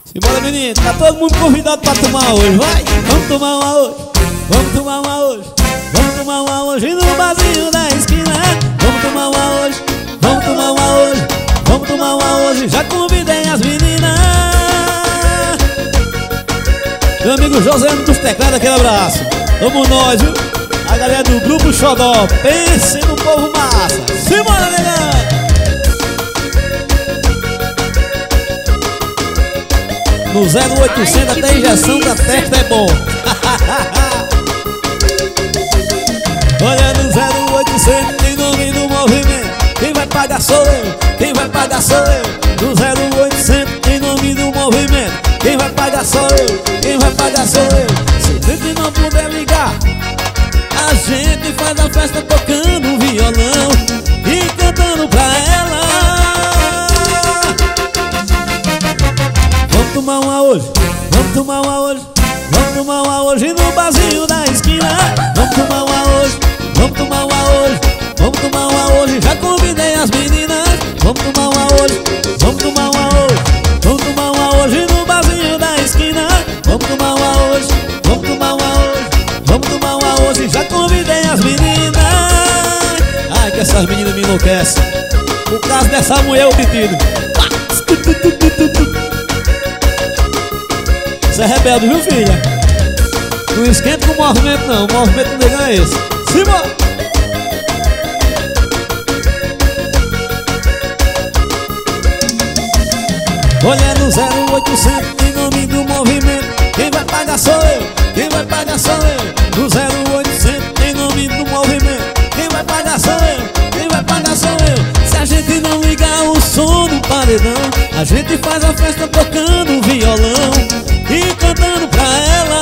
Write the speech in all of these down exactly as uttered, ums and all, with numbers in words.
Simbora, menino, tá todo mundo convidado pra tomar hoje, vai! Vamos tomar uma hoje, vamos tomar uma hoje, vamos tomar uma hoje no barzinho da esquina. Vamos tomar uma hoje, vamos tomar uma hoje, vamos tomar uma hoje, já convidei as meninas. Meu amigo José dos Teclados, aquele abraço. Vamos nós, viu? A galera do Grupo Xodó, pense no povo massa. Simbora, negão! No zero oitocentos até injeção da testa é bom. Olha no zero oitocentos em nome do movimento. Quem vai pagar sou eu, quem vai pagar sou eu. No zero oitocentos em nome do movimento. Quem vai pagar sou eu, quem vai pagar sou eu. Se a gente não puder ligar, a gente faz a festa tocando violão e cantando pra ela. Vamos tomar uma hoje, vamos tomar uma hoje, vamos tomar uma hoje no barzinho da esquina. Vamos tomar uma hoje, vamos tomar uma hoje, vamos tomar uma hoje, já convidei as meninas. Vamos tomar uma hoje, vamos tomar uma hoje, vamos tomar uma hoje no barzinho da esquina. Vamos tomar uma hoje, vamos tomar uma hoje, vamos tomar uma hoje, já convidei as meninas. Ai, que essas meninas me enlouquecem. O caso dessa mulher é o pedido. Você é rebelde, viu, filha? Não esquenta com o movimento, não. O movimento do negão é esse. Simbora! Olha no zero oitocentos em nome do movimento. Quem vai pagar sou eu, quem vai pagar sou eu. No zero oitocentos em nome do movimento. Quem vai pagar sou eu, quem vai pagar sou eu. Se a gente não ligar o som do paredão, a gente faz a festa tocando violão e cantando pra ela.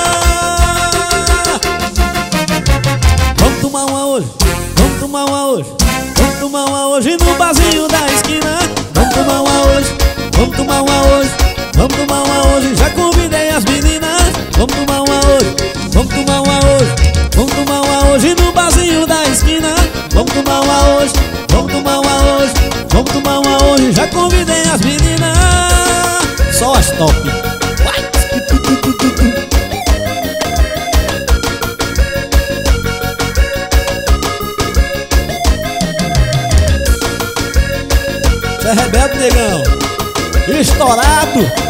Vamos tomar uma hoje, vamos tomar uma hoje, vamos tomar uma hoje no barzinho da esquina. Vamos tomar uma hoje, vamos tomar uma hoje, vamos tomar uma hoje, já convidei as meninas. Vamos tomar uma hoje, vamos tomar uma hoje, vamos tomar uma hoje no barzinho da esquina. Vamos tomar uma hoje, vamos tomar uma hoje, vamos tomar uma hoje, já convidei as meninas. Só as top. Você é rebelde, negão. Estourado.